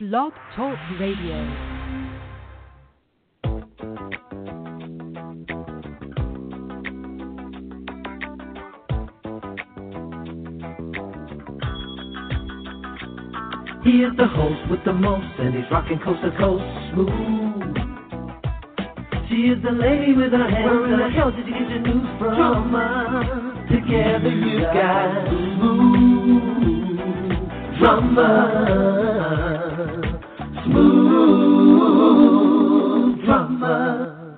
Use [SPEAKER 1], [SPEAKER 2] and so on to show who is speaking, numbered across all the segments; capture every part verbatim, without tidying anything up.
[SPEAKER 1] Blog Talk Radio.
[SPEAKER 2] He is the host with the most, and he's rocking coast to coast, smooth. She is the lady with her hands. Where in the hell did you get your news from? Drama. Together you got smooth drama. Smooth drama.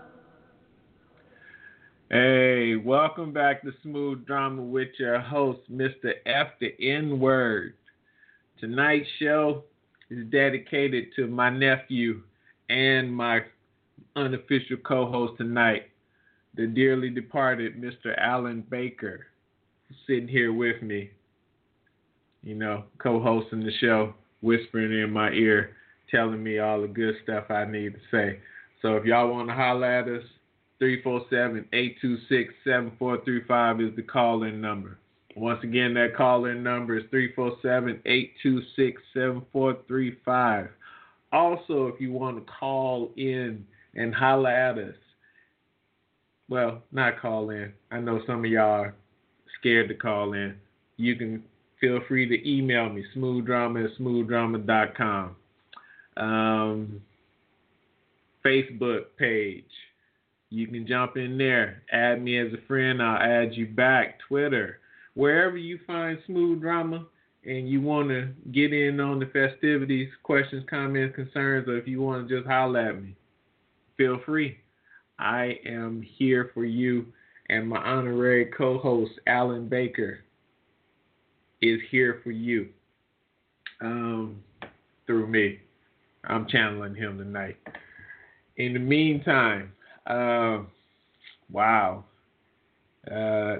[SPEAKER 3] Hey, welcome back to Smooth Drama with your host, Mister F the N-Word. Tonight's show is dedicated to my nephew and my unofficial co-host tonight, the dearly departed Mister Alan Baker, sitting here with me, you know, co-hosting the show, whispering in my ear, telling me all the good stuff I need to say. So if y'all want to holler at us, three four seven, eight two six, seven four three five is the call-in number. Once again, that call-in number is three four seven, eight two six, seven four three five. Also, if you want to call in and holler at us, well, not call in. I know some of y'all are scared to call in. You can feel free to email me, smoothdrama at smoothdrama dot com. Um, Facebook page. You can jump in there. Add me as a friend. I'll add you back. Twitter. Wherever you find Smooth Drama and you want to get in on the festivities, questions, comments, concerns, or if you want to just holler at me, feel free. I am here for you, and my honorary co-host, Alan Baker, is here for you um, through me. I'm channeling him tonight. In the meantime, uh, wow. Uh,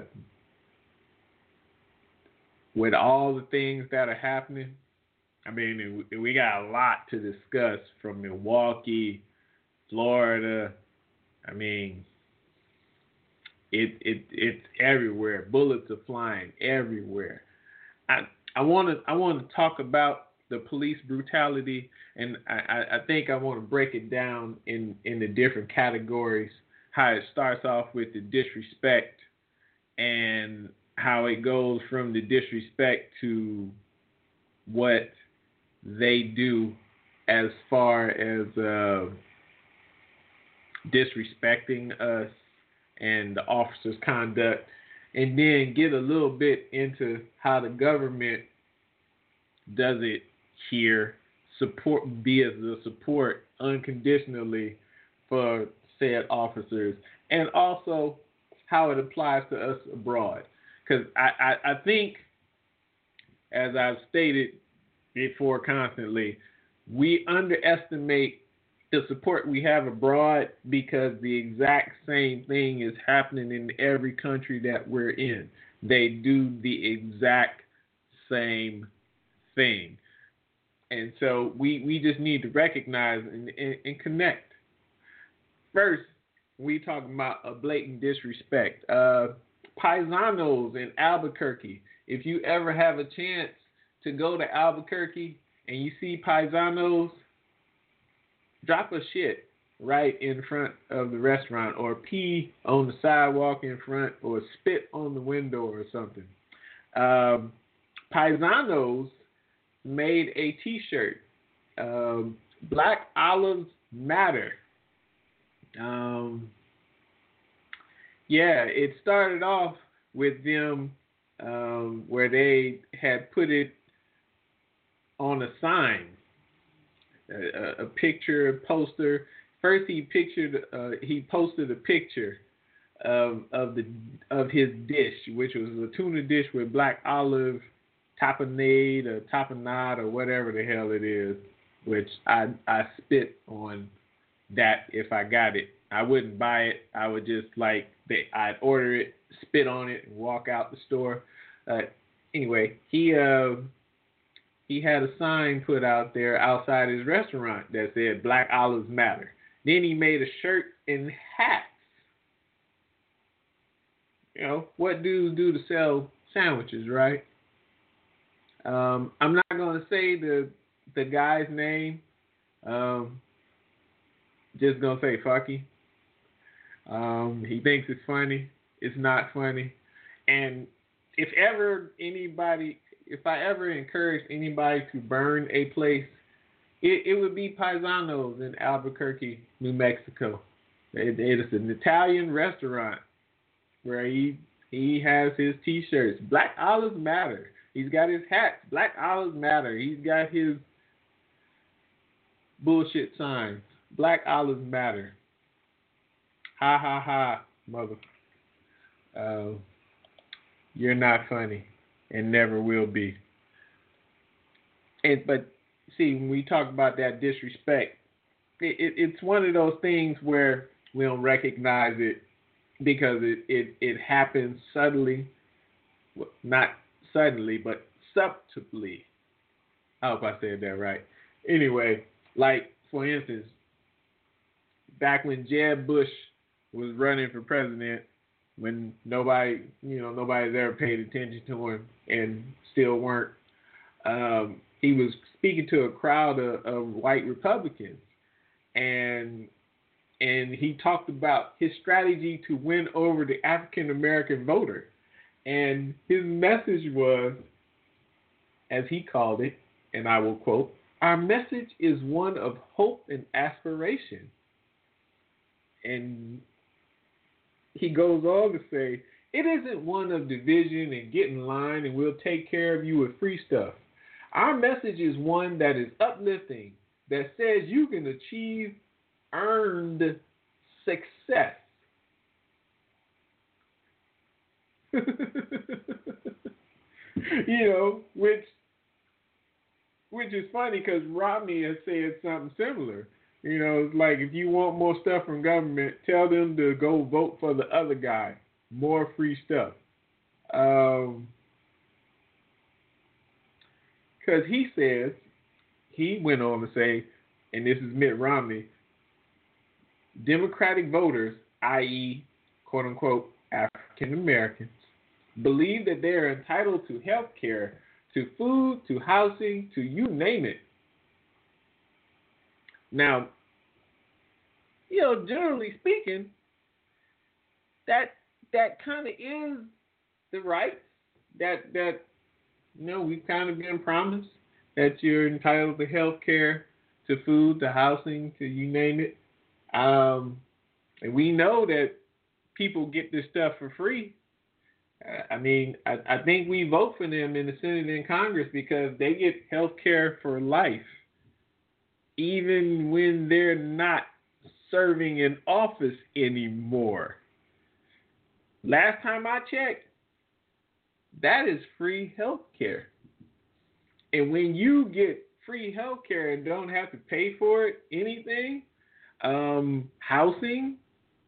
[SPEAKER 3] With all the things that are happening, I mean, we got a lot to discuss from Milwaukee, Florida. I mean, it it it's everywhere. Bullets are flying everywhere. I I want to I want to talk about the police brutality, and I, I think I want to break it down in in the different categories. How it starts off with the disrespect and how it goes from the disrespect to what they do as far as uh, disrespecting us and the officer's conduct, and then get a little bit into how the government does it here, support be as a support unconditionally for said officers, and also how it applies to us abroad. Because I, I, I think, as I've stated before constantly, we underestimate the support we have abroad because the exact same thing is happening in every country that we're in. They do the exact same thing. And so we, we just need to recognize and, and, and connect. First, we talk about a blatant disrespect. Uh, Paisanos in Albuquerque. If you ever have a chance to go to Albuquerque and you see Paisanos, drop a shit right in front of the restaurant, or pee on the sidewalk in front, or spit on the window or something. Um, Paisanos made a t-shirt, um, Black Olives Matter. Um, Yeah, it started off with them um, where they had put it on a sign, a, a picture, a poster. First, he pictured, uh, he posted a picture of of the of his dish, which was a tuna dish with black olive tapenade or tapenade or whatever the hell it is. Which I I spit on that if I got it. I wouldn't buy it. I would just like I'd order it, spit on it, and walk out the store. Uh, anyway, he uh, he had a sign put out there outside his restaurant that said "Black Olives Matter." Then he made a shirt and hats. You know what dudes do to sell sandwiches, right? Um, I'm not going to say the the guy's name. Um, just gonna say fucky. Um, he thinks it's funny. It's not funny. And if ever anybody, if I ever encourage anybody to burn a place, it, it would be Paisanos in Albuquerque, New Mexico. It, it's an Italian restaurant where he he has his T-shirts. Black Olives Matter. He's got his hats. Black Olives Matter. He's got his bullshit signs. Black Olives Matter. Ha ha ha, mother. Uh, you're not funny and never will be. And but see, when we talk about that disrespect, it, it, it's one of those things where we don't recognize it because it, it, it happens subtly, well, not suddenly, but subtly. I hope I said that right. Anyway, like for instance, back when Jeb Bush was running for president, when nobody, you know, nobody's ever paid attention to him and still weren't, um, he was speaking to a crowd of, of white Republicans, and and he talked about his strategy to win over the African American voter, and his message was, as he called it, and I will quote, "Our message is one of hope and aspiration." And he goes on to say, "It isn't one of division and get in line and we'll take care of you with free stuff. Our message is one that is uplifting, that says you can achieve earned success." You know, which which is funny because Romney has said something similar. You know, it's like if you want more stuff from government, tell them to go vote for the other guy. More free stuff. Um, because he says, he went on to say, and this is Mitt Romney, Democratic voters, that is, quote unquote, African Americans, believe that they are entitled to health care, to food, to housing, to you name it. Now, you know, generally speaking, that that kind of is the right that that you know we've kind of been promised, that you're entitled to health care, to food, to housing, to you name it. Um, and we know that people get this stuff for free. Uh, I mean, I, I think we vote for them in the Senate and Congress because they get health care for life, even when they're not serving in office anymore. Last time I checked, that is free health care. And when you get free health care and don't have to pay for it, anything, um, housing,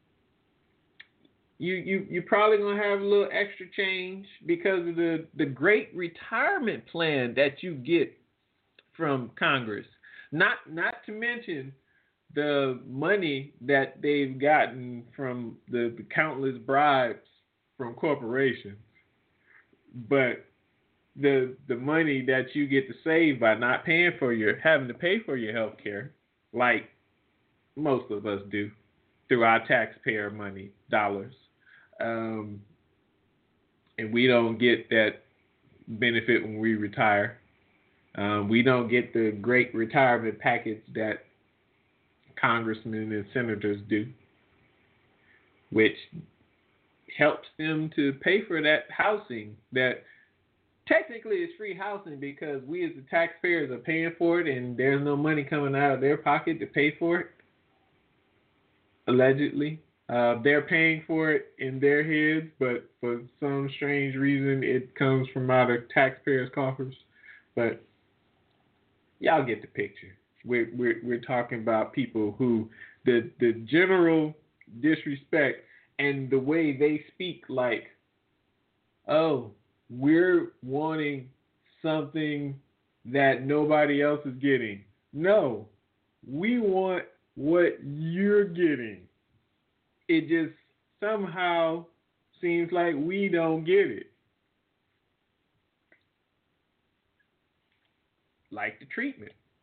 [SPEAKER 3] you, you, you're probably going to have a little extra change because of the, the great retirement plan that you get from Congress. Not not to mention the money that they've gotten from the, the countless bribes from corporations, but the the money that you get to save by not paying for your having to pay for your health care, like most of us do, through our taxpayer money dollars, um, and we don't get that benefit when we retire. Um, we don't get the great retirement package that congressmen and senators do, which helps them to pay for that housing that technically is free housing because we as the taxpayers are paying for it and there's no money coming out of their pocket to pay for it, allegedly. Uh, they're paying for it in their heads, but for some strange reason it comes from out of taxpayers' coffers. But y'all get the picture. We're, we're, we're talking about people who the the general disrespect and the way they speak, like, oh, we're wanting something that nobody else is getting. No, we want what you're getting. It just somehow seems like we don't get it. Like the treatment.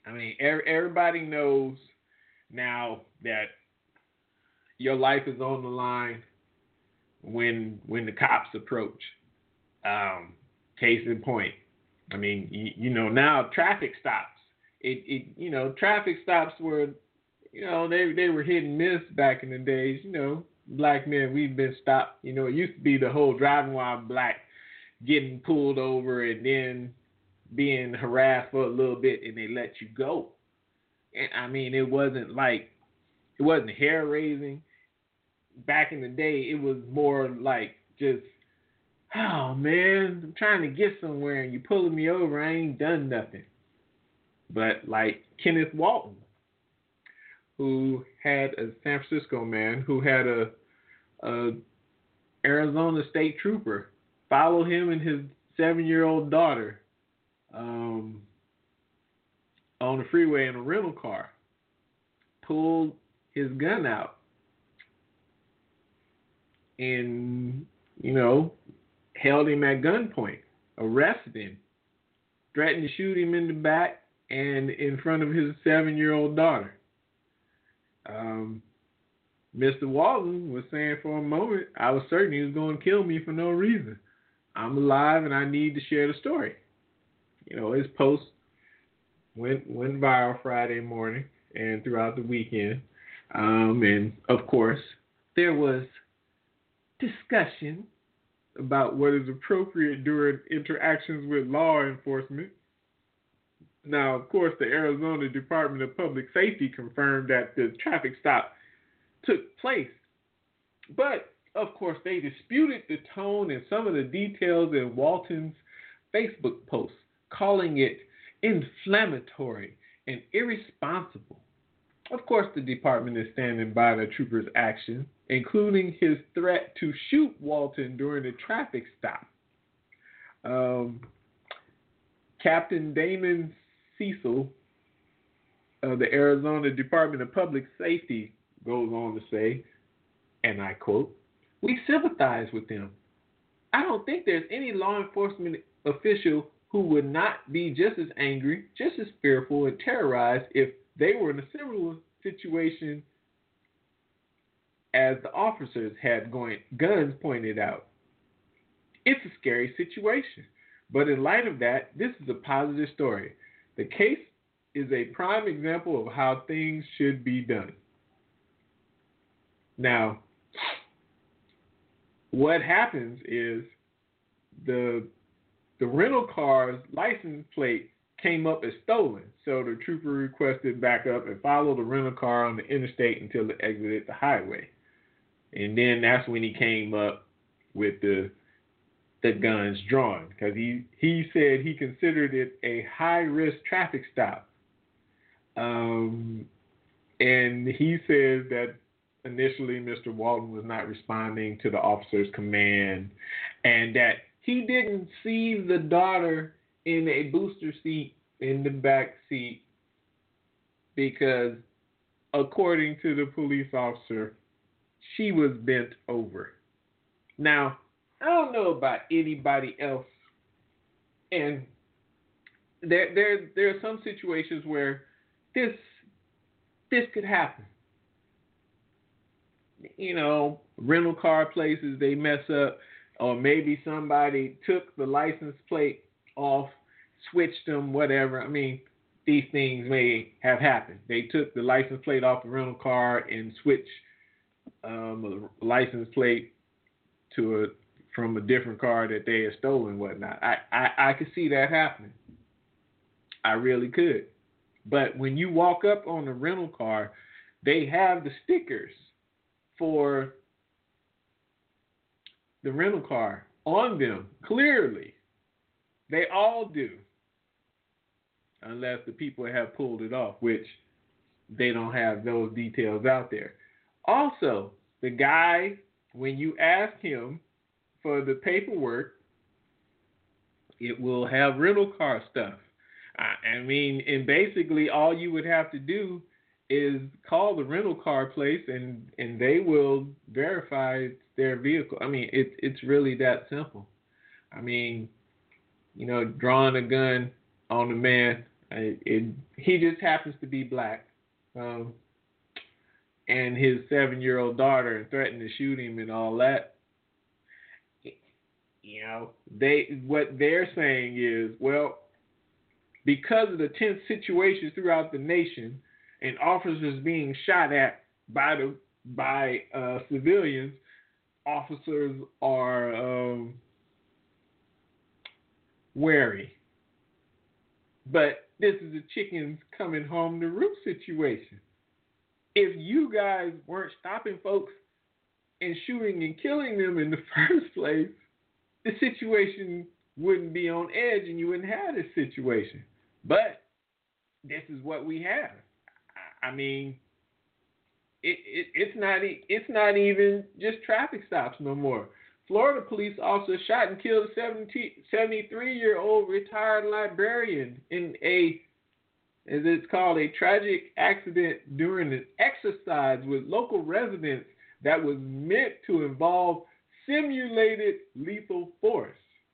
[SPEAKER 3] I mean, er- everybody knows now that your life is on the line when when the cops approach. Um, case in point. I mean, you, you know, now traffic stops. It, it, you know, traffic stops were, you know, they they were hit and miss back in the days. You know, black men, we've been stopped. You know, it used to be the whole driving while black, getting pulled over and then being harassed for a little bit and they let you go. And I mean, it wasn't like, it wasn't hair raising. Back in the day, it was more like just, oh man, I'm trying to get somewhere and you pulling me over. I ain't done nothing. But like Kenneth Walton, who had a San Francisco man who had a, a Arizona state trooper follow him and his seven-year-old daughter um, on the freeway in a rental car, pulled his gun out and, you know, held him at gunpoint, arrested him, threatened to shoot him in the back and in front of his seven-year-old daughter. Um, Mister Walton was saying for a moment, I was certain he was going to kill me for no reason. I'm alive and I need to share the story. You know, his post went went viral Friday morning and throughout the weekend. Um, and, of course, there was discussion about what is appropriate during interactions with law enforcement. Now, of course, the Arizona Department of Public Safety confirmed that the traffic stop took place. But, of course, they disputed the tone and some of the details in Walton's Facebook post, calling it inflammatory and irresponsible. Of course, the department is standing by the trooper's action, including his threat to shoot Walton during the traffic stop. Um, Captain Damon Cecil of the Arizona Department of Public Safety goes on to say, and I quote, "We sympathize with them. I don't think there's any law enforcement official who would not be just as angry, just as fearful and terrorized if they were in a similar situation as the officers had going, guns pointed out. It's a scary situation, but in light of that, this is a positive story. The case is a prime example of how things should be done." Now, what happens is the the rental car's license plate came up as stolen, so the trooper requested backup and followed the rental car on the interstate until it exited the highway. And then that's when he came up with the the guns drawn, because he, he said he considered it a high-risk traffic stop. Um, and he says that initially Mister Walton was not responding to the officer's command and that he didn't see the daughter in a booster seat in the back seat because, according to the police officer, she was bent over. Now, I don't know about anybody else, and there there there are some situations where this this could happen. You know, rental car places, they mess up, or maybe somebody took the license plate off, switched them, whatever. I mean, these things may have happened. They took the license plate off the rental car and switched um, a license plate to a from a different car that they had stolen and whatnot. I, I, I could see that happening. I really could. But when you walk up on the rental car, they have the stickers for the rental car on them, clearly. They all do. Unless the people have pulled it off, which they don't have those details out there. Also, the guy, when you ask him for the paperwork, it will have rental car stuff. I, I mean, and basically all you would have to do is call the rental car place and, and they will verify their vehicle. I mean, it, it's really that simple. I mean, you know, drawing a gun on the man, I, it, he just happens to be black. Um, and his seven-year-old daughter and threatened to shoot him and all that. You know, they what they're saying is, well, because of the tense situations throughout the nation and officers being shot at by the by uh, civilians, officers are um, wary. But this is a chickens coming home to roost situation. If you guys weren't stopping folks and shooting and killing them in the first place, the situation wouldn't be on edge and you wouldn't have this situation. But this is what we have. I mean, it, it, it's not it's not even just traffic stops no more. Florida police officer shot and killed a seventy-three-year-old retired librarian in a, as it's called, a tragic accident during an exercise with local residents that was meant to involve simulated lethal force.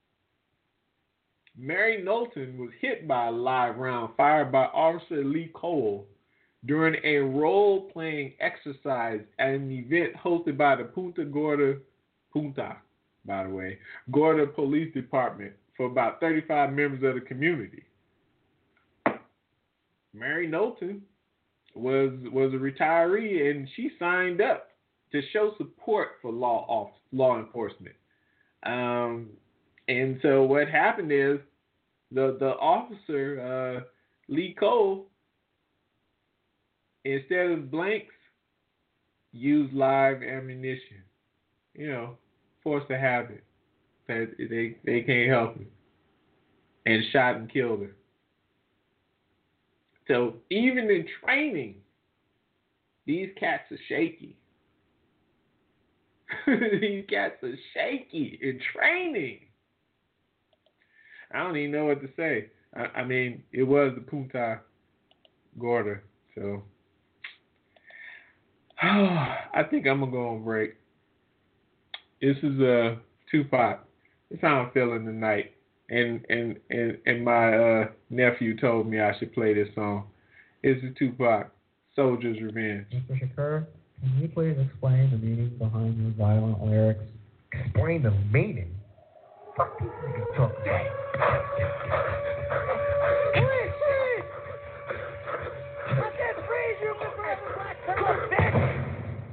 [SPEAKER 3] Mary Knowlton was hit by a live round fired by Officer Lee Cole during a role-playing exercise at an event hosted by the Punta Gorda, Punta, by the way, Gorda Police Department for about thirty-five members of the community. Mary Knowlton was was a retiree and she signed up to show support for law off, law enforcement. Um, and so what happened is the the officer, uh, Lee Cole, instead of blanks, used live ammunition. You know, forced a habit. They, they, they can't help it. And shot and killed her. So even in training, these cats are shaky. These cats are shaky in training. I don't even know what to say. I, I mean, it was the Punta Gorda, so I think I'm gonna go on break. This is a uh, Tupac. That's how I'm feeling tonight. And and and and my uh, nephew told me I should play this song. This is Tupac, Soldier's Revenge.
[SPEAKER 4] Mister Shakur, can you please explain the meaning behind your violent lyrics?
[SPEAKER 5] Explain the meaning? What these niggas talk about?
[SPEAKER 6] Please, please! I can't freeze you, Mister Black Terror, bitch!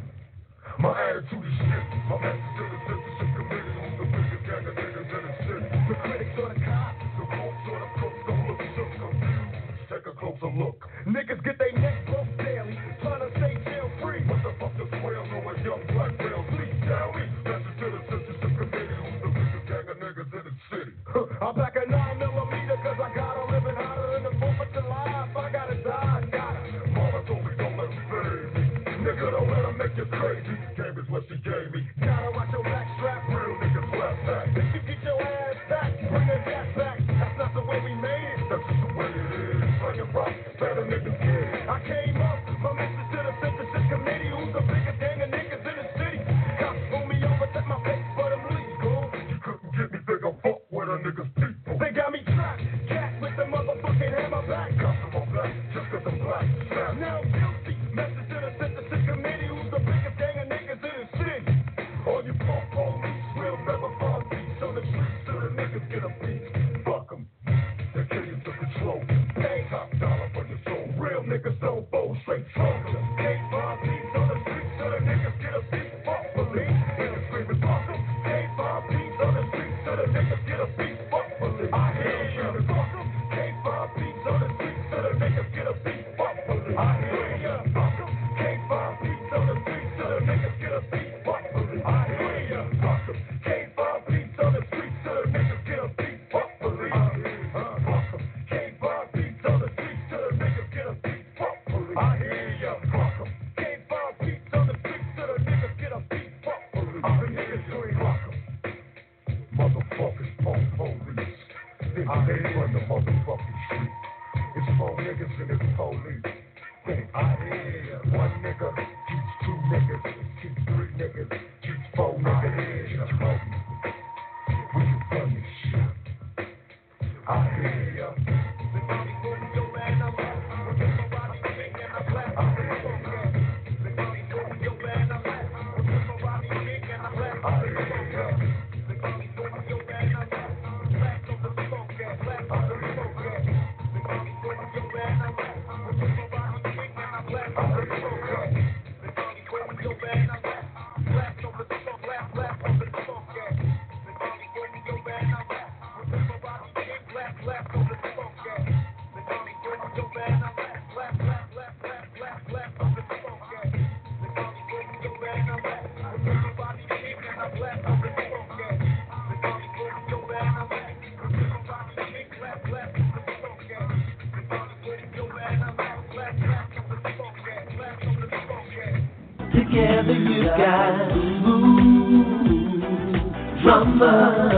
[SPEAKER 5] My attitude is shit. My message to the censorship committee. Who's the biggest gang of niggas in the city? The critics or the cops, the folks or the crooks don't look shook, confused. Take a closer look. Niggas get they neck broke daily, trying to stay jail free. What the fuck does twelve know a young black male? Please tell me. Message to the censorship committee. Who's the biggest gang of niggas in the city? I'm back at nine millimeter cause I gotta live it hotter than the fourth of July. If I gotta die, I gotta. Mama told me don't let me fade me. Nigga, don't let her make you crazy. Game is what she gave me. Gotta watch your back strap. Real niggas left back. If you get your ass back, bring that gas back. That's not the way we made it. That's just the way it is. Slinging rock, better niggas get. I came up, my message to the censorship committee. Who's the biggest gang of niggas in the city? Cops pull me over, set my face for them legal. You couldn't get me, think I'm fuck with a nigga's people. They got me trapped, cat with the motherfucking hammer back. Cops on my back, just cause I'm black. Now I'm guilty. Message to the censorship committee. Who's the biggest gang of niggas in the city? All you fuck police will never find peace on the streets till the niggas get a piece. Fuck 'em. They kill you to control. Pay top dollar for your soul. Real niggas don't bow, straight soldiers. Can't find peace on the streets till the niggas get a piece. Fuck police. Niggas screaming fuck 'em. Can't find peace on the streets till the niggas get a piece. Fuck police. I hear you. Fuck 'em. Can't find peace on the streets till the niggas get a piece. Fuck police. I hear you. Fuck 'em. Can't find peace on the streets till the niggas get a piece. Fuck police. I hear you. Fuck 'em. Can't find peace on the streets till the niggas get a piece. Fuck police. I hear you. Fuck 'em. Can't find peace on the streets till the niggas get a piece. Fuck police. I hear you. Fuck 'em. Can't find peace on the streets till the niggas get a piece. Fuck police. I hear you. Fuck 'em. Motherfuckers, phone police. They run the motherfucking street. It's four niggas and it's police. I hear one nigga keeps two niggas, keeps three niggas, keeps four niggas, keeps four. When you run this shit, I hear ya.
[SPEAKER 2] Together you got smooth drama.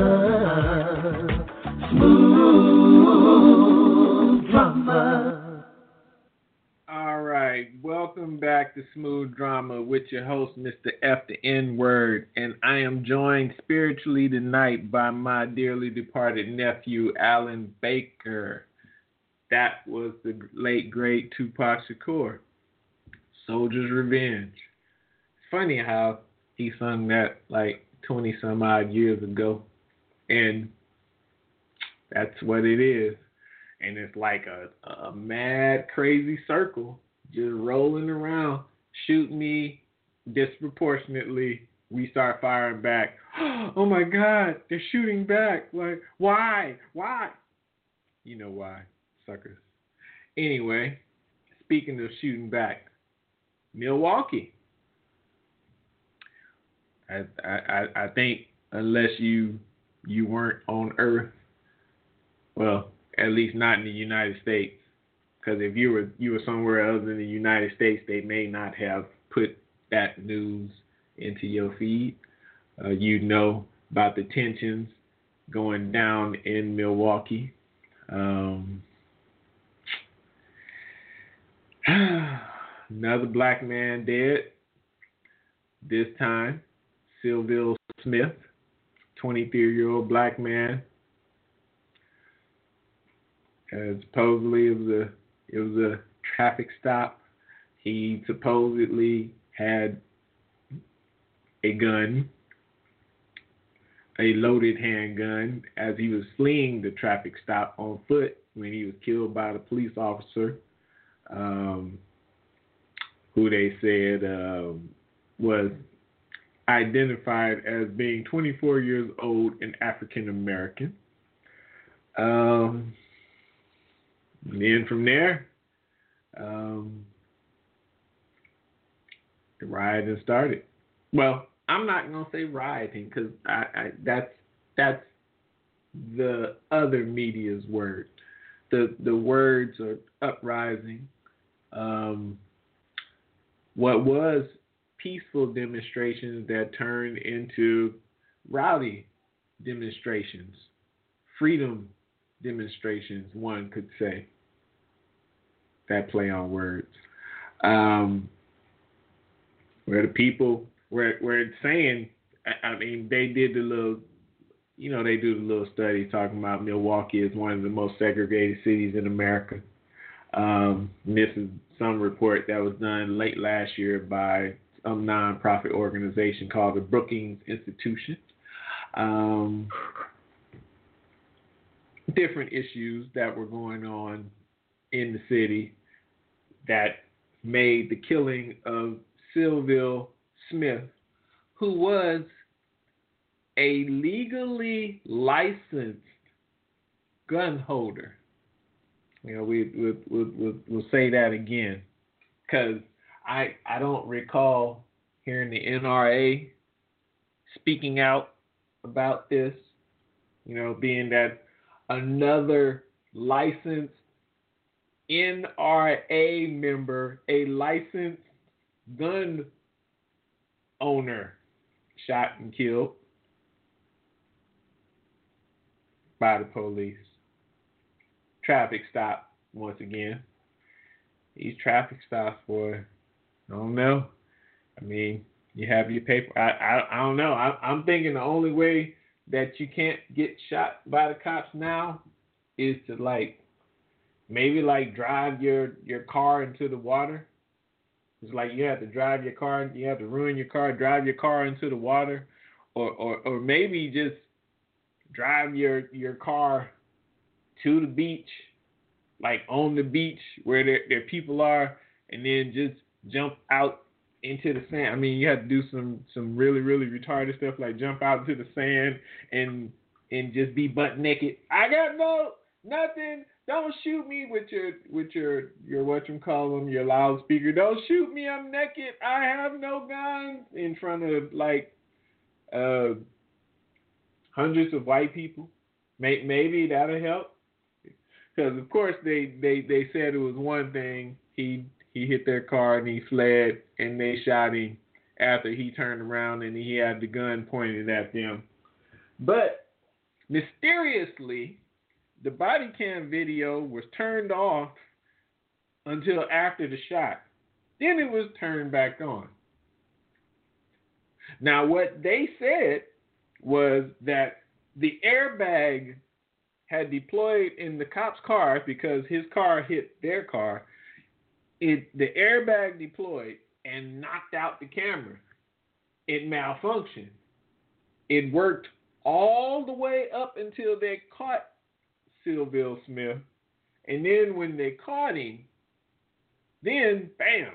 [SPEAKER 2] Smooth drama.
[SPEAKER 3] All right, welcome back to Smooth Drama with your host, Mister F the N-Word, and I am joined spiritually tonight by my dearly departed nephew, Alan Baker. That was the late, great Tupac Shakur, Soldier's Revenge. It's funny how he sung that like twenty-some odd years ago, and that's what it is. And it's like a, a mad, crazy circle just rolling around. Shoot me disproportionately. We start firing back. Oh my God, they're shooting back. Like, why? Why? You know why, suckers. Anyway, speaking of shooting back, Milwaukee. I I I think unless you you weren't on Earth, well, at least not in the United States, because if you were you were somewhere other than the United States, they may not have put that news into your feed. Uh, you know about the tensions going down in Milwaukee. Um, another black man dead. This time, Sylville Smith, twenty-three-year-old black man. Uh, supposedly it was a it was a traffic stop. He supposedly had a gun, a loaded handgun, as he was fleeing the traffic stop on foot when he was killed by the police officer, um, who they said um, was identified as being twenty-four years old and African American. Um, and then from there, um, the rioting started. Well, I'm not gonna say rioting because I, I that's that's the other media's word. The the words are uprising. Um, what was peaceful demonstrations that turned into rowdy demonstrations, freedom demonstrations, one could say. That play on words. Um, where the people, where where it's saying, I, I mean, they did the little, you know, they do the little study talking about Milwaukee is one of the most segregated cities in America. Um, this is some report that was done late last year by some nonprofit organization called the Brookings Institution. Um, different issues that were going on in the city that made the killing of Sylville Smith, who was a legally licensed gun holder. You know, we we'll, we'll, we'll, we'll say that again, because I I don't recall hearing the N R A speaking out about this. You know, being that another licensed N R A member, a licensed gun owner, shot and killed by the police. Traffic stop once again. These traffic stops, boy, I don't know. I mean, you have your paper. I I, I don't know. I, I'm thinking the only way that you can't get shot by the cops now is to like maybe like drive your, your car into the water. It's like you have to drive your car, you have to ruin your car, drive your car into the water, or or, or maybe just drive your, your car to the beach, like on the beach where there, there people are, and then just jump out into the sand. I mean, you have to do some, some really, really retarded stuff like jump out into the sand and and just be butt naked. I got no nothing. Don't shoot me with your with your your whatchamacallem, your loudspeaker. Don't shoot me. I'm naked. I have no guns in front of like uh, hundreds of white people. May, maybe that'll help. Because of course they, they, they said it was one thing. He he hit their car and he fled and they shot him after he turned around and he had the gun pointed at them. But mysteriously, the body cam video was turned off until after the shot. Then it was turned back on. Now, what they said was that the airbag had deployed in the cop's car because his car hit their car. It, the airbag deployed and knocked out the camera. It malfunctioned. It worked all the way up until they caught Sylville Smith. And then when they caught him, then, bam,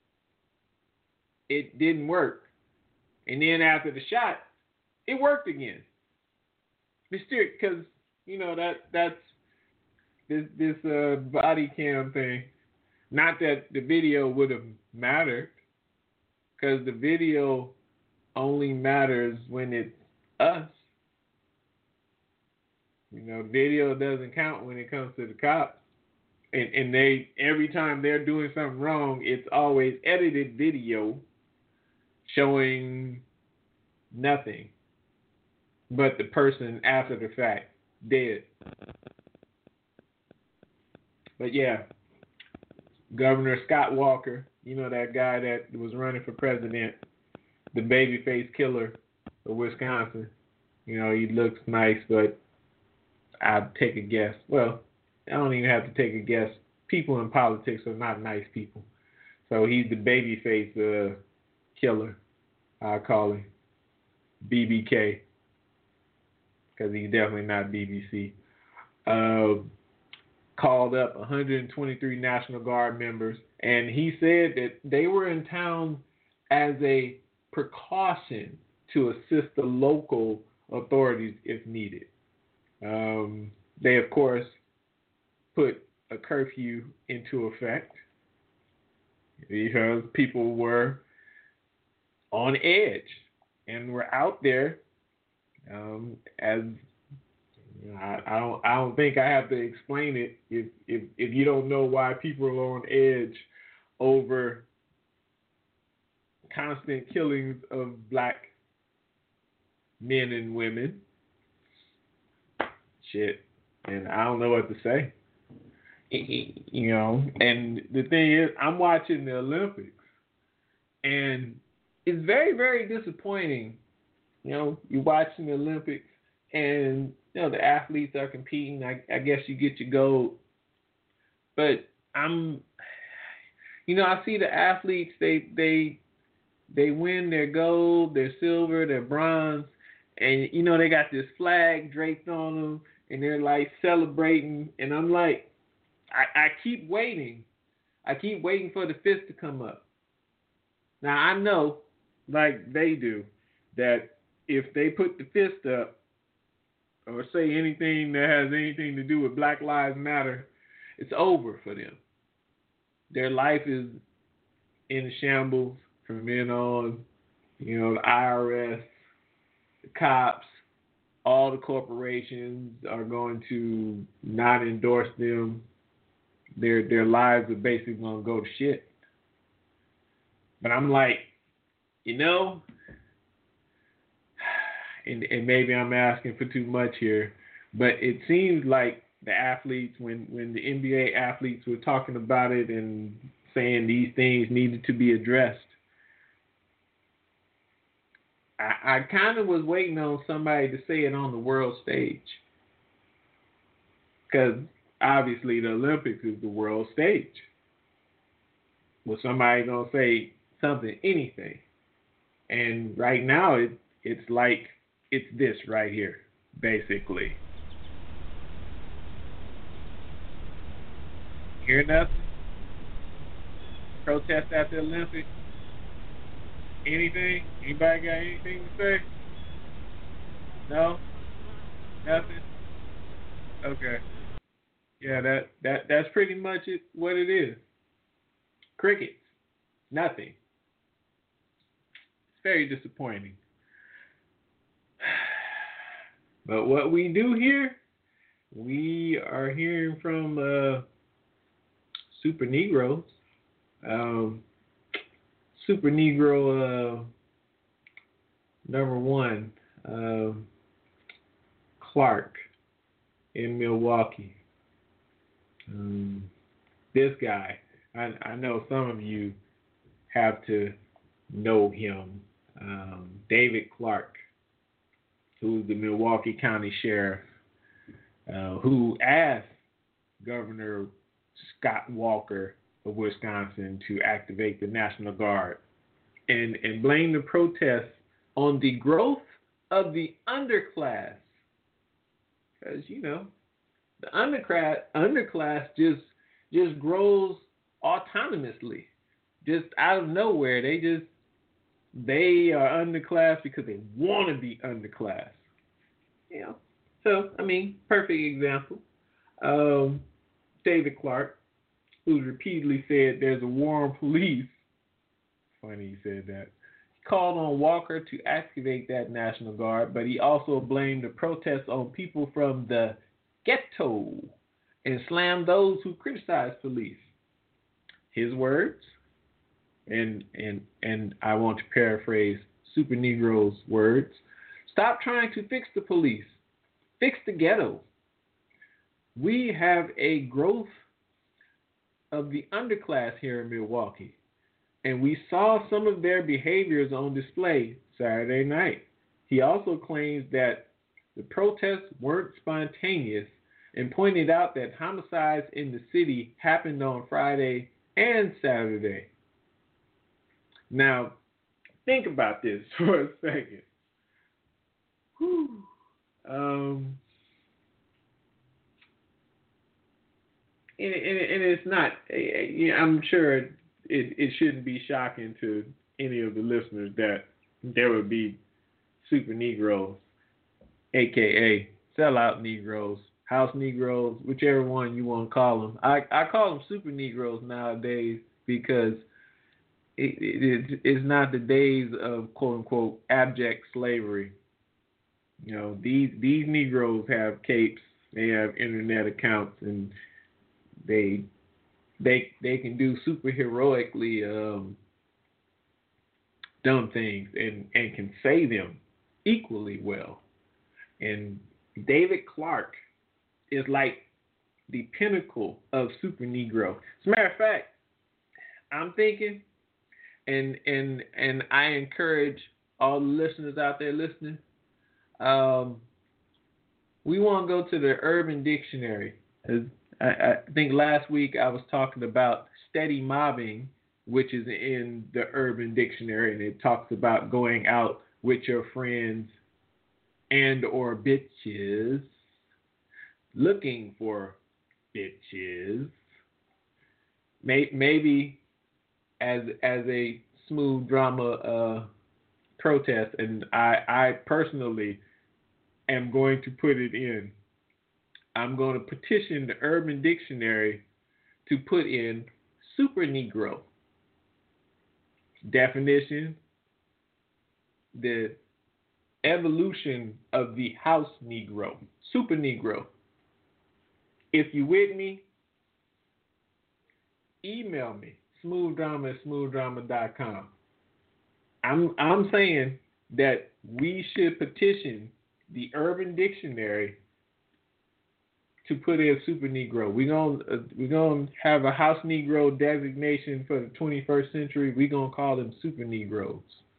[SPEAKER 3] it didn't work. And then after the shot, it worked again. Mysterious, because, you know, that that's this, this uh, body cam thing. Not that the video would have mattered, because the video only matters when it's us. You know, video doesn't count when it comes to the cops. And, and they every time they're doing something wrong, it's always edited video showing nothing but the person after the fact dead. But yeah, Governor Scott Walker, you know, that guy that was running for president, the babyface killer of Wisconsin. You know, he looks nice, but I'd take a guess. Well, I don't even have to take a guess. People in politics are not nice people. So he's the babyface uh, killer, I call him. B B K. Because he's definitely not B B C. Uh, called up one hundred twenty-three National Guard members, and he said that they were in town as a precaution to assist the local authorities if needed. Um, they, of course, put a curfew into effect because people were on edge and were out there um, as you know, I, I don't I don't think I have to explain it if, if if you don't know why people are on edge over constant killings of black men and women. Shit. And I don't know what to say. You know, and the thing is, I'm watching the Olympics, and it's very, very disappointing. You know, you're watching the Olympics, and, you know, the athletes are competing. I, I guess you get your gold. But I'm, you know, I see the athletes, they, they, they win their gold, their silver, their bronze, and, you know, they got this flag draped on them, and they're, like, celebrating, and I'm like, I, I keep waiting. I keep waiting for the fist to come up. Now, I know, like they do, that if they put the fist up or say anything that has anything to do with Black Lives Matter, it's over for them. Their life is in shambles from then on. You know, the I R S, the cops, all the corporations are going to not endorse them. Their their lives are basically going to go to shit. But I'm like, you know, and, and maybe I'm asking for too much here, but it seems like the athletes, when, when the N B A athletes were talking about it and saying these things needed to be addressed, I, I kind of was waiting on somebody to say it on the world stage. Because obviously the Olympics is the world stage. Was somebody going to say something, anything? And right now it it's like it's this right here, basically. Hear nothing? Protest at the Olympics? Anything? Anybody got anything to say? No? Nothing? Okay. Yeah, that, that that's pretty much it, what it is. Crickets. Nothing. It's very disappointing. But what we do here, we are hearing from uh, Super Negroes. Um, Super Negro uh, number one, uh, Clark in Milwaukee. Um, this guy, I, I know some of you have to know him. Um, David Clark, who's the Milwaukee County Sheriff, uh, who asked Governor Scott Walker of Wisconsin to activate the National Guard and, and blame the protests on the growth of the underclass. Because, you know, the underclass, underclass just just grows autonomously, just out of nowhere. They just, they are underclass because they want to be underclass. You know, so, I mean, perfect example. Um, David Clark, who's repeatedly said there's a war on police. Funny he said that. He called on Walker to activate that National Guard, but he also blamed the protests on people from the ghetto and slammed those who criticized police. His words, and and and I want to paraphrase Super Negro's words: stop trying to fix the police, fix the ghetto. We have a growth of the underclass here in Milwaukee, and we saw some of their behaviors on display Saturday night. He also claims that the protests weren't spontaneous and pointed out that homicides in the city happened on Friday and Saturday. Now, think about this for a second. Whew. Um, and, and, and it's not, I'm sure it, it shouldn't be shocking to any of the listeners that there would be super Negroes, a k a sellout Negroes, house Negroes, whichever one you want to call them. I, I call them super Negroes nowadays because it, it, it's not the days of quote-unquote abject slavery. You know, these these Negroes have capes, they have internet accounts, and they they they can do super heroically um, dumb things and, and can say them equally well. And David Clark is like the pinnacle of super Negro. As a matter of fact, I'm thinking, and and and I encourage all the listeners out there listening, um, we want to go to the Urban Dictionary. I, I think last week I was talking about steady mobbing, which is in the Urban Dictionary, and it talks about going out with your friends and or bitches, looking for bitches, maybe as as a smooth drama uh, protest, and I, I personally am going to put it in. I'm going to petition the Urban Dictionary to put in super Negro. Definition: the evolution of the house Negro, super Negro. If you with me, email me, smoothdrama at smoothdrama dot com. I'm I'm saying that we should petition the Urban Dictionary to put in super Negro. We're gonna uh, we're gonna have a house Negro designation for the twenty-first century. We're gonna call them super Negroes.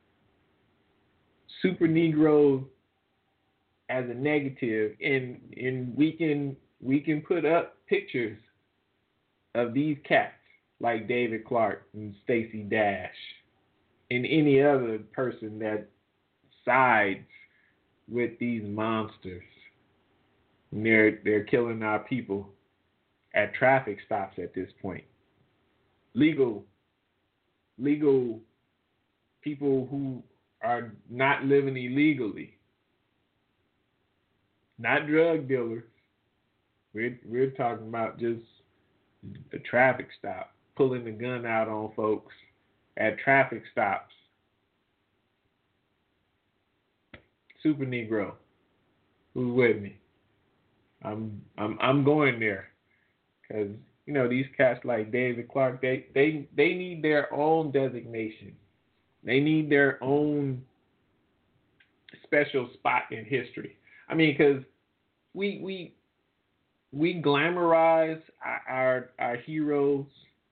[SPEAKER 3] Super Negro as a negative, and and we can we can put up pictures of these cats like David Clark and Stacey Dash and any other person that sides with these monsters. And they're they're killing our people at traffic stops at this point. Legal legal people who are not living illegally. Not drug dealers. We're we're talking about just a traffic stop, pulling the gun out on folks at traffic stops. Super Negro, who's with me? I'm I'm I'm going there, because you know these cats like David Clark, they they they need their own designation. They need their own special spot in history. I mean, because we we we glamorize our, our our heroes,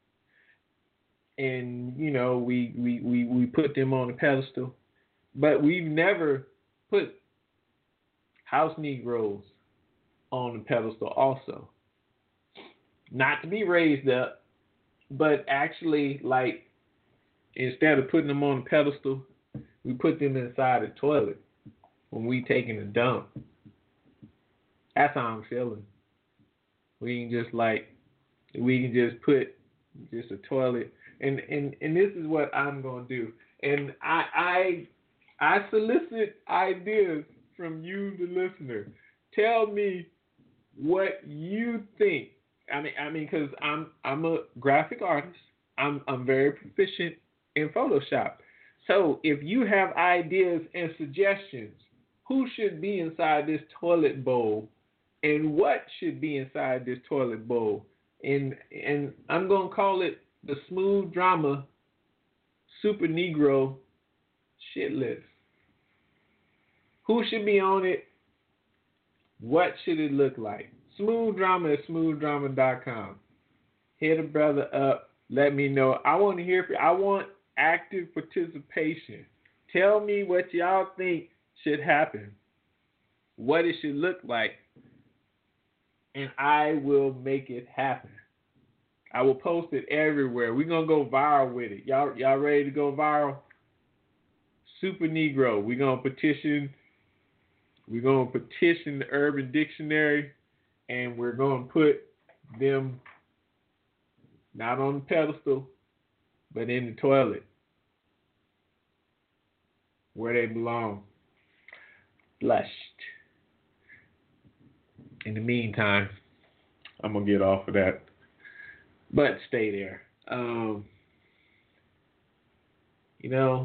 [SPEAKER 3] and you know we, we, we, we put them on a pedestal, but we've never put house Negroes on a pedestal also. Not to be raised up, but actually, like, instead of putting them on a pedestal, we put them inside the toilet when we taking a dump. That's how I'm feeling. We can just like, we can just put just a toilet, and and, and this is what I'm gonna do. And I I I solicit ideas from you, the listener. Tell me what you think. I mean, I mean, because I'm I'm a graphic artist. I'm I'm very proficient in Photoshop. So if you have ideas and suggestions, who should be inside this toilet bowl, and what should be inside this toilet bowl, and and I'm gonna call it the Smooth Drama Super Negro Shit List. Who should be on it? What should it look like? Smooth Drama at smooth drama dot com. Hit a brother up. Let me know. I want to hear from you. I want active participation. Tell me what y'all think should happen, what it should look like, and I will make it happen. I will post it everywhere. We're gonna go viral with it. Y'all, y'all ready to go viral? Super Negro. We're gonna petition. We're gonna petition the Urban Dictionary, and we're gonna put them not on the pedestal, but in the toilet where they belong. Flushed. In the meantime, I'm gonna get off of that, but stay there. Um, you know,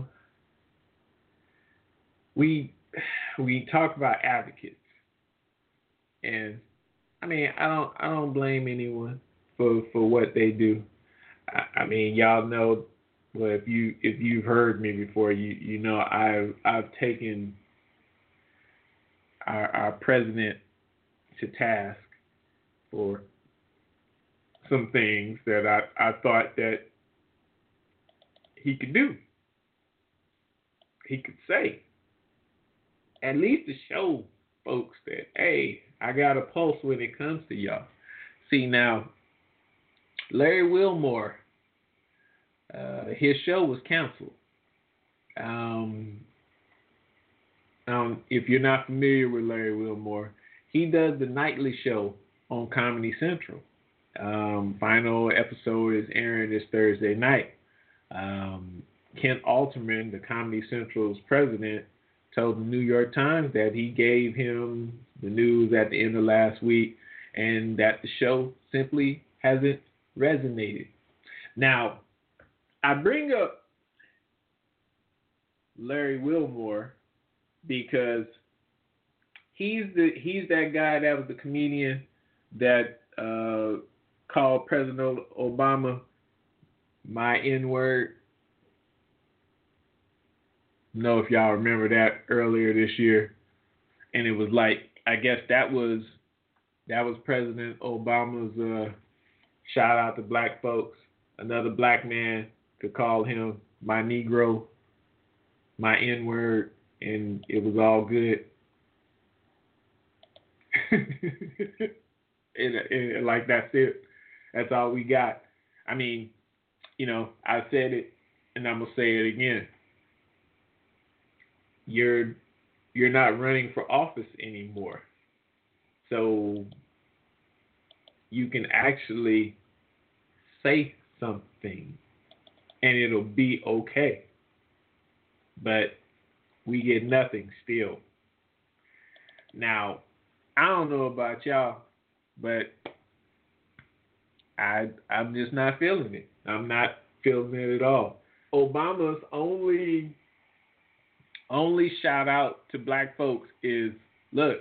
[SPEAKER 3] we we talk about advocates, and I mean, I don't I don't blame anyone for, for what they do. I, I mean, y'all know. Well, if you if you've heard me before, you you know I've I've taken our our president to task for some things that I, I thought that he could do. He could say. At least to show folks that, hey, I got a pulse when it comes to y'all. See, now, Larry Wilmore, uh, his show was canceled. Um, um, if you're not familiar with Larry Wilmore, he does the nightly show on Comedy Central. Um, final episode is airing this Thursday night. Um, Kent Alterman, the Comedy Central's president, told the New York Times that he gave him the news at the end of last week and that the show simply hasn't resonated. Now, I bring up Larry Wilmore because he's the he's that guy that was the comedian that uh, called President Obama my N-word. Know if y'all remember that earlier this year, and it was like, I guess that was that was President Obama's uh, shout out to black folks. Another black man could call him my Negro, my N-word, and it was all good. and, and like that's it. That's all we got. I mean, you know, I said it, and I'm gonna say it again. You're you're not running for office anymore, so you can actually say something, and it'll be okay. But we get nothing still. Now, I don't know about y'all, but I I'm just not feeling it. I'm not feeling it at all. Obama's only only shout out to black folks is, look,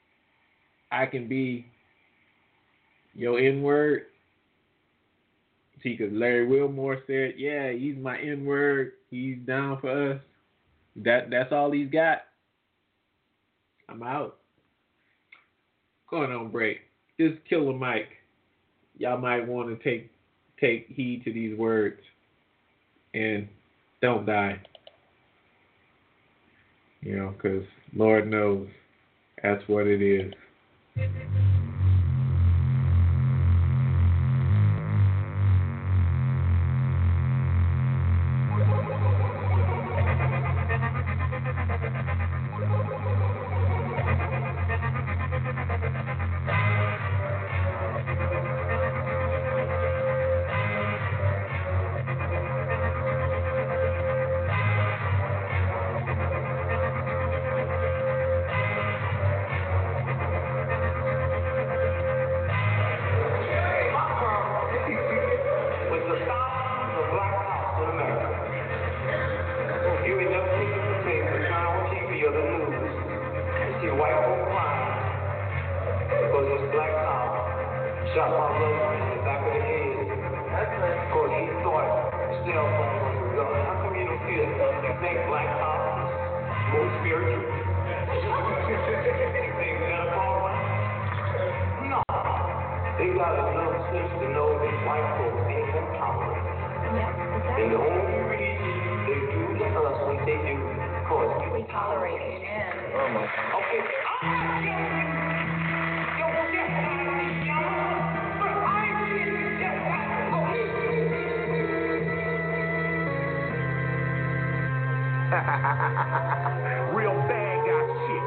[SPEAKER 3] I can be your N-word. See, because Larry Wilmore said, yeah, he's my N-word. He's down for us. That That's all he's got. I'm out. Going on break. This is Killer Mike. Y'all might want to take take heed to these words and don't die. You know, because Lord knows that's what it is.
[SPEAKER 5] Real bad guy shit.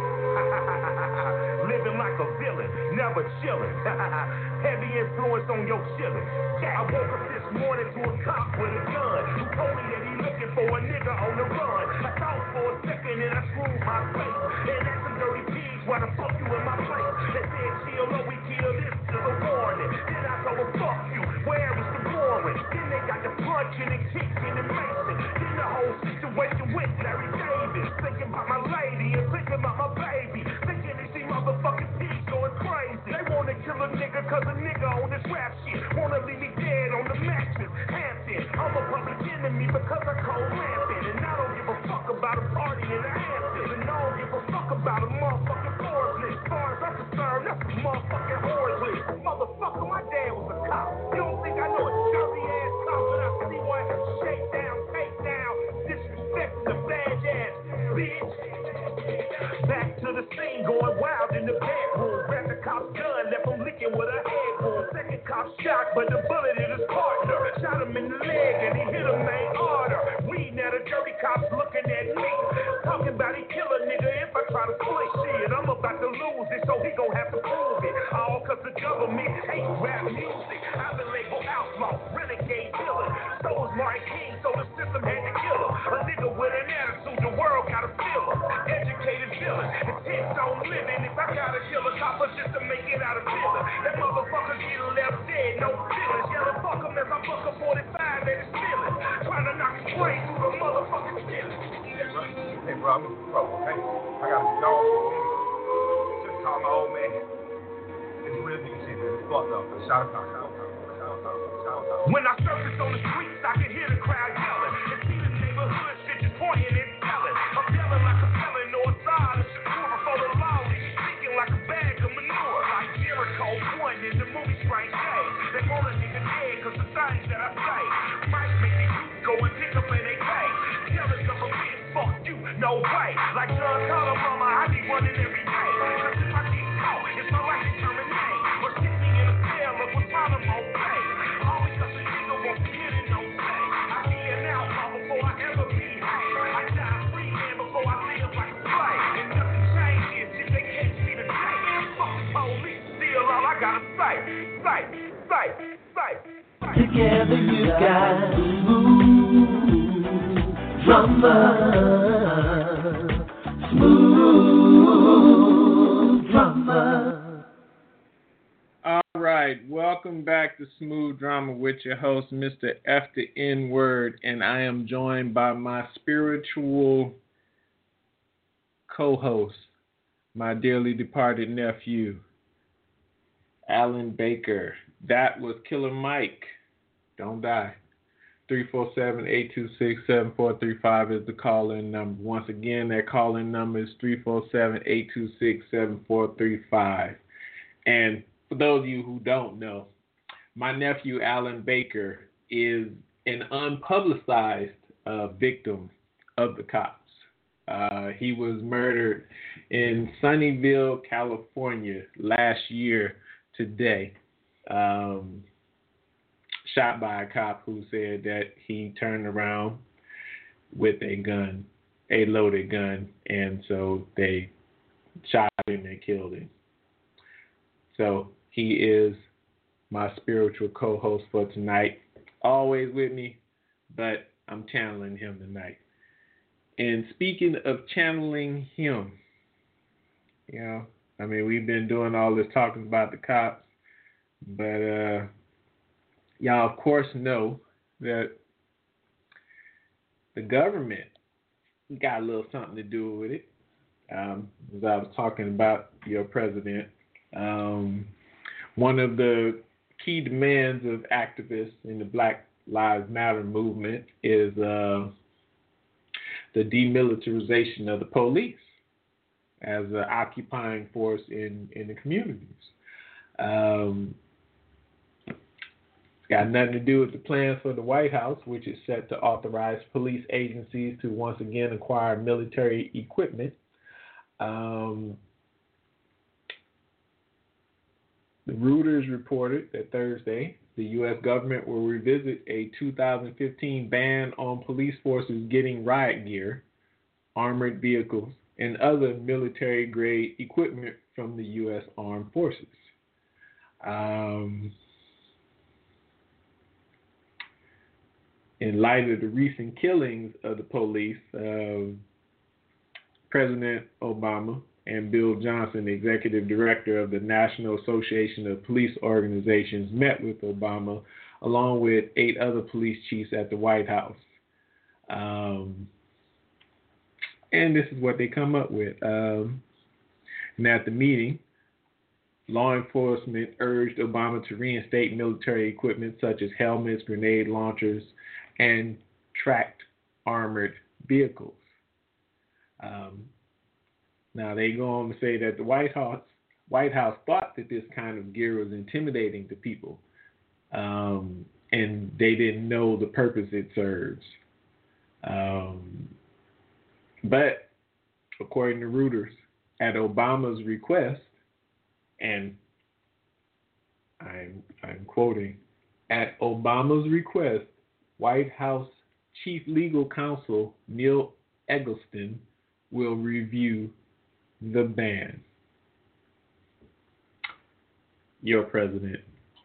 [SPEAKER 5] Living like a villain, never chillin'. Heavy influence on your chillin'. I woke up this morning to a cop with a gun who told me that he looking for a nigga on the run. I thought for a second and I screwed my face. And asked some dirty pigs, why the fuck you in my place? They said, chill, no, we kill this is a warning. Then I told them, fuck you, where is the warrant? Then they got the punching and kicking and macing. Then the whole situation with Larry Davis. Thinking about my lady and thinking about my baby. Thinking they see motherfucking pigs going crazy. They wanna kill a nigga cause a nigga on this rap shit. Wanna leave me dead on the mattress. Hampton, I'm a public enemy because I cold rampant. And I don't give a fuck about a party in the Hamptons. And I don't give a fuck about a motherfucking Forbes list. As far as I'm concerned, that's a motherfucking horse list. Motherfucker, my dad was a cop. You don't think I know a dirty ass cop when I see one shake down, take down, disrespecting the bad ass bitch. Back to the scene, going wild in the bedroom. Grabbed the cop's gun, left him licking with a head wound. Second cop shot, but the bullet hit his partner. Shot him in the leg and he hit a main order. We now the dirty cops looking at me, talking about he kill a nigga if I try to split shit. I'm about to lose it, so he gon' have to prove it. All cause the government hate rap music. I've been labeled outlaw, renegade villain. So was Martin King, so the system had to kill him. A nigga with an attitude, the world gotta feel him. Educated villain, intent on living. If I gotta kill a copper just to make it out of villain, that motherfucker get left dead, no feelings. Yelling fuck him as I fuck a forty-five at his feelings. Trying to knock his brain through the motherfucking ceiling.
[SPEAKER 7] Hey, bro, I'm in trouble, okay? I got a dog. Just call my old man. It's real nigga shit. It's fucked up. Shout out, shout out, shout out, shout out.
[SPEAKER 5] When I surface on the streets, I can hear the crowd yelling. And see the neighborhood bitches pointing and telling. I'm yelling like a felon or a side of Shakur before the law. Niggas speaking like a bag of manure. Like Jericho one in the movie Strange Days. They want a nigga dead cause the things that I say might make the youth go and pick up in they face. Tell the government, fuck you, no way. Like John Connor, mama, I be running every day. Cause if I get caught, it's my life to terminate. Or stick me in a cell of Guantanamo Bay. All because a nigga won't get it, no say. I be an outlaw before I ever be hanged. I die free man before I live like a slave. And nothing changes if they catch me today. Fuck the police, still all I gotta say. Say, say, say, say.
[SPEAKER 2] Together you got smooth drummer, smooth drummer.
[SPEAKER 3] All right, welcome back to Smooth Drama with your host, Mister F the N-Word, and I am joined by my spiritual co-host, my dearly departed nephew, Alan Baker. That was Killer Mike. Don't die. three four seven, eight two six, seven four three five is the call-in number. Once again, that call-in number is three four seven, eight two six, seven four three five. And for those of you who don't know, my nephew Alan Baker is an unpublicized uh, victim of the cops. Uh, he was murdered in Sunnyvale, California last year today. Um, shot by a cop who said that he turned around with a gun, a loaded gun, and so they shot him and killed him. So he is my spiritual co-host for tonight. Always with me, but I'm channeling him tonight. And speaking of channeling him, you know, I mean, we've been doing all this talking about the cops, but uh, y'all, of course, know that the government got a little something to do with it. Um, as I was talking about your president, um, one of the key demands of activists in the Black Lives Matter movement is uh, the demilitarization of the police as an occupying force in, in the communities. Um, it's got nothing to do with the plans for the White House, which is set to authorize police agencies to once again acquire military equipment. Um, the Reuters reported that Thursday, the U S government will revisit a two thousand fifteen ban on police forces getting riot gear, armored vehicles, and other military-grade equipment from the U S Armed Forces. Um, in light of the recent killings of the police, uh, President Obama and Bill Johnson, executive director of the National Association of Police Organizations, met with Obama along with eight other police chiefs at the White House. Um, and this is what they come up with. Um, and at the meeting, law enforcement urged Obama to reinstate military equipment such as helmets, grenade launchers, and tracked armored vehicles. Um, Now, they go on to say that the White House White House thought that this kind of gear was intimidating to people, um, and they didn't know the purpose it serves. Um, but, according to Reuters, at Obama's request, and I'm, I'm quoting, at Obama's request, White House Chief Legal Counsel Neil Eggleston will review the ban. Your president.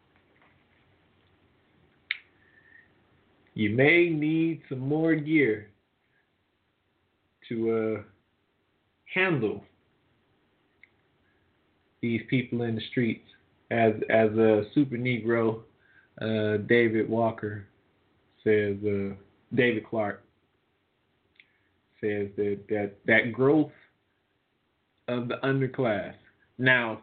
[SPEAKER 3] You may need some more gear to uh, handle these people in the streets. As as a super Negro, uh, David Walker says, uh, David Clark says that, that that growth of the underclass. Now,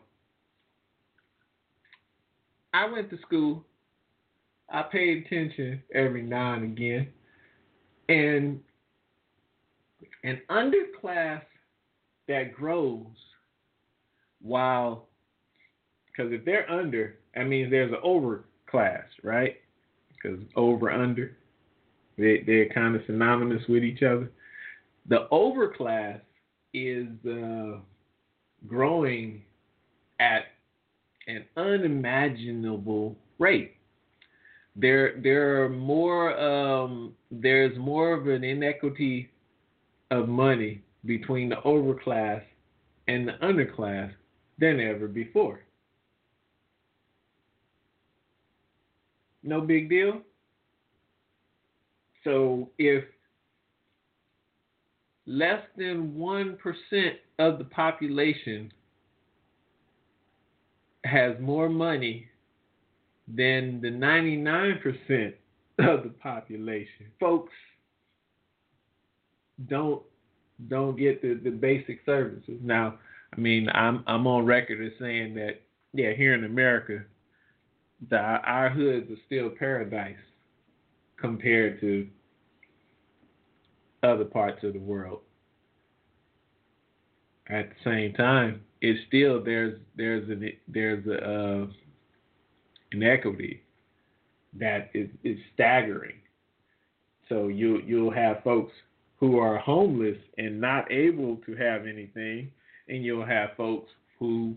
[SPEAKER 3] I went to school. I paid attention every now and again. And an underclass that grows while, because if they're under, that means there's an overclass, right? Because over, under, they, they're kind of synonymous with each other. The overclass is uh, growing at an unimaginable rate. There, there are more. Um, there's more of an inequity of money between the overclass and the underclass than ever before. No big deal. So if less than one percent of the population has more money than the ninety-nine percent of the population, folks don't don't get the, the basic services. Now, I mean, I'm I'm on record as saying that, yeah, here in America, the, our hoods are still paradise. compared to other parts of the world. At the same time, it's still there's there's an there's a uh, inequity that is, is staggering. So you you'll have folks who are homeless and not able to have anything, and you'll have folks who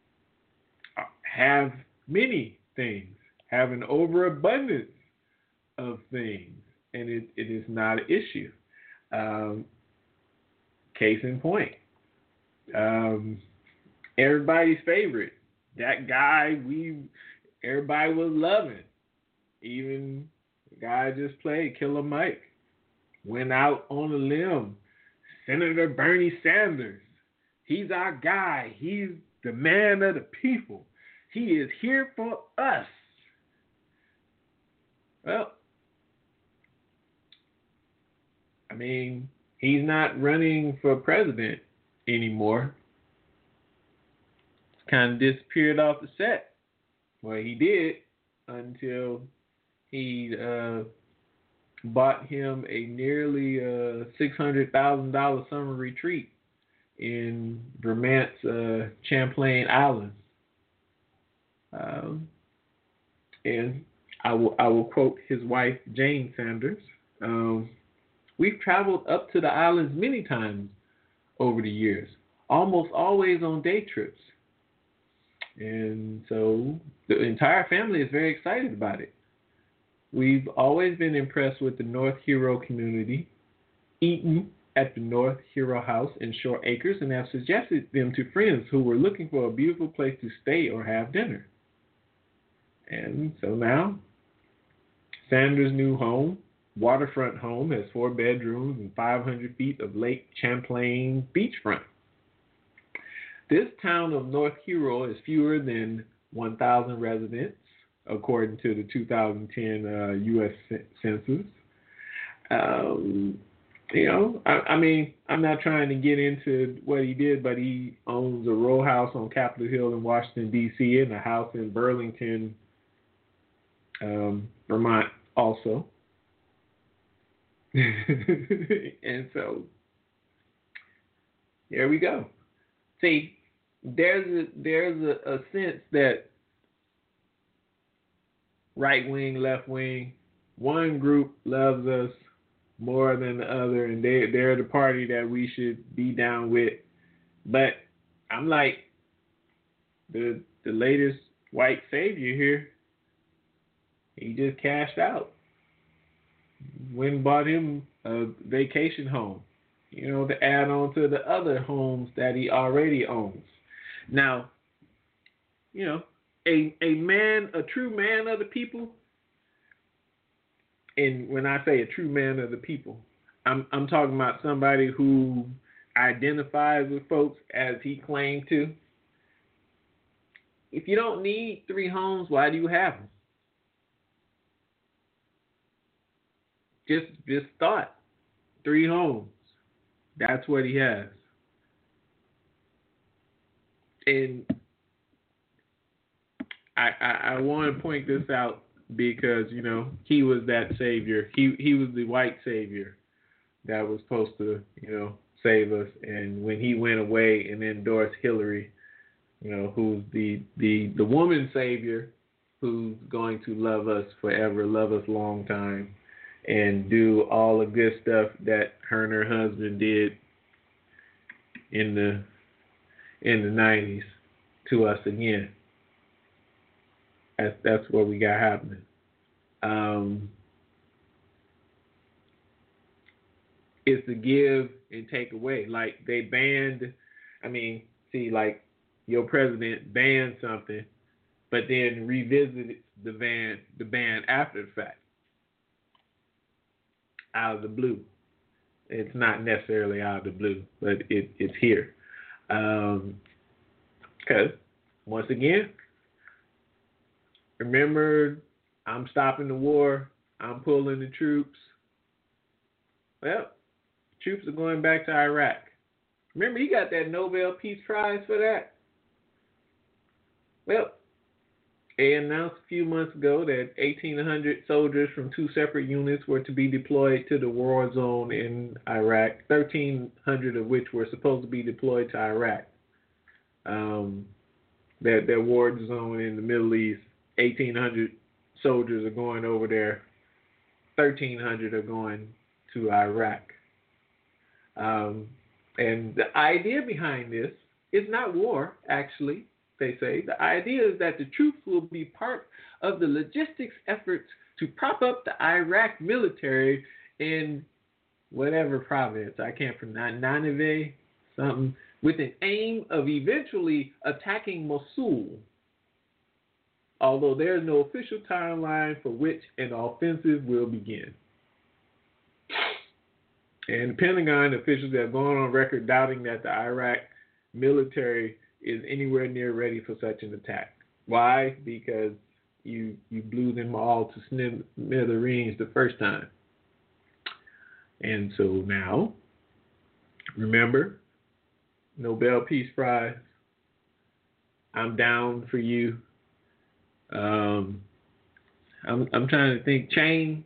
[SPEAKER 3] have many things, have an overabundance of things, and it, it is not an issue. Um, case in point, um, everybody's favorite, that guy we everybody was loving, even the guy I just played, Killer Mike, went out on a limb. Senator Bernie Sanders, he's our guy. He's the man of the people. He is here for us. Well, I mean, he's not running for president anymore. He's kind of disappeared off the set. Well, he did until he uh, bought him a nearly uh, six hundred thousand dollars summer retreat in Vermont's uh, Champlain Islands. Um, and I will I will quote his wife, Jane Sanders. Um, We've traveled up to the islands many times over the years, almost always on day trips. And so the entire family is very excited about it. We've always been impressed with the North Hero community, eaten at the North Hero House in Shore Acres, and have suggested them to friends who were looking for a beautiful place to stay or have dinner. And so now, Sanders' new home, waterfront home, has four bedrooms and five hundred feet of Lake Champlain beachfront. This town of North Hero is fewer than one thousand residents, according to the two thousand ten uh, U S Census. Um, you know, I, I mean, I'm not trying to get into what he did, but he owns a row house on Capitol Hill in Washington, D C, and a house in Burlington, um, Vermont also. And so, there we go. See, there's a, there's a, a sense that right wing, left wing, one group loves us more than the other, and they they're the party that we should be down with. But I'm like, the the latest white savior here, he just cashed out. Went and bought him a vacation home, you know, to add on to the other homes that he already owns. Now, you know, a a man, a true man of the people, and when I say a true man of the people, I'm I'm talking about somebody who identifies with folks as he claimed to. If you don't need three homes, why do you have them? Just just thought. Three homes. That's what he has. And I, I, I want to point this out because, you know, he was that savior. He he was the white savior that was supposed to, you know, save us. And when he went away and endorsed Hillary, you know, who's the, the, the woman savior who's going to love us forever, love us long time, and do all the good stuff that her and her husband did in the in the nineties to us again. That's that's what we got happening. Um, it's the give and take away. Like they banned. I mean, see, like your president banned something, but then revisited the ban the ban after the fact. Out of the blue. It's not necessarily out of the blue, but it, it's here. Um, because, once again, remember, I'm stopping the war, I'm pulling the troops. Well, troops are going back to Iraq. Remember, he got that Nobel Peace Prize for that? Well, they announced a few months ago that eighteen hundred soldiers from two separate units were to be deployed to the war zone in Iraq, thirteen hundred of which were supposed to be deployed to Iraq. Um, that, that war zone in the Middle East, eighteen hundred soldiers are going over there, thirteen hundred are going to Iraq. Um, and the idea behind this is not war, actually. They say the idea is that the troops will be part of the logistics efforts to prop up the Iraq military in whatever province, I can't pronounce, Nineveh, something, with an aim of eventually attacking Mosul, although there is no official timeline for which an offensive will begin. And the Pentagon officials have gone on record doubting that the Iraq military is anywhere near ready for such an attack. Why? Because you you blew them all to smithereens the first time. And so now, remember, Nobel Peace Prize, I'm down for you. Um, I'm I'm trying to think change.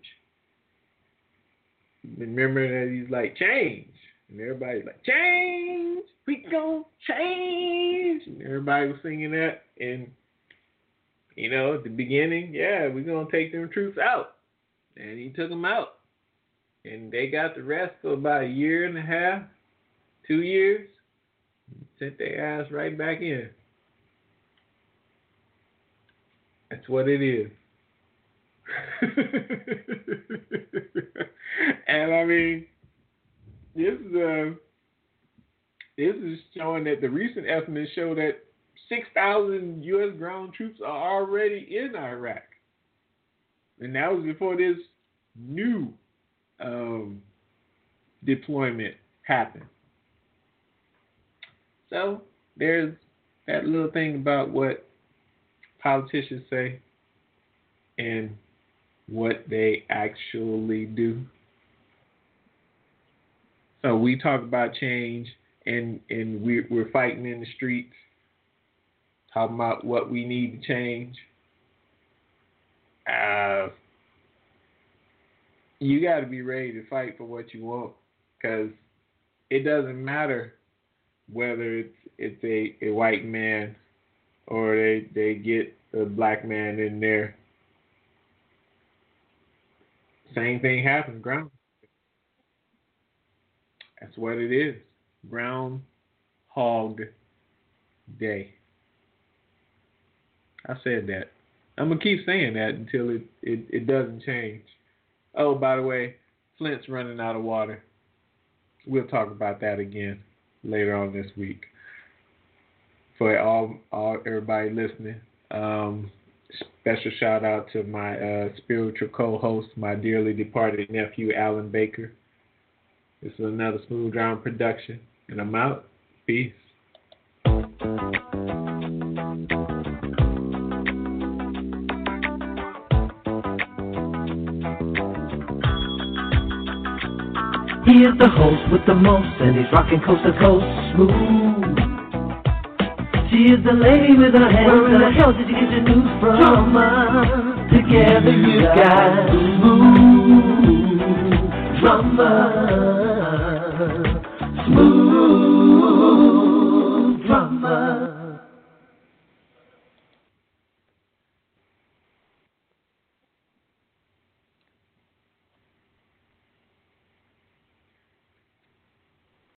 [SPEAKER 3] Remember that he's like, change. And everybody's like, change. We gon' change. And everybody was singing that. And, you know, at the beginning, yeah, we're going to take them troops out. And he took them out. And they got the rest for about a year and a half, two years. Sent their ass right back in. That's what it is. And I mean, this is uh, this is showing that the recent estimates show that six thousand U S ground troops are already in Iraq, and that was before this new um, deployment happened. So there's that little thing about what politicians say and what they actually do. So we talk about change, and, and we're, we're fighting in the streets, talking about what we need to change. Uh, you got to be ready to fight for what you want, because it doesn't matter whether it's it's a, a white man or they they get a black man in there. Same thing happens, ground. That's what it is. Groundhog Day. I said that. I'm going to keep saying that until it, it, it doesn't change. Oh, by the way, Flint's running out of water. We'll talk about that again later on this week. For all, all everybody listening, um, special shout out to my uh, spiritual co-host, my dearly departed nephew, Alan Baker. This is another Smooth Ground production, and I'm out. Peace.
[SPEAKER 2] He is the host with the most, and he's rocking coast to coast smooth. She is the lady with her hands. Where in the hell did you get your news from? Drama. Together you got smooth drama. Smooth.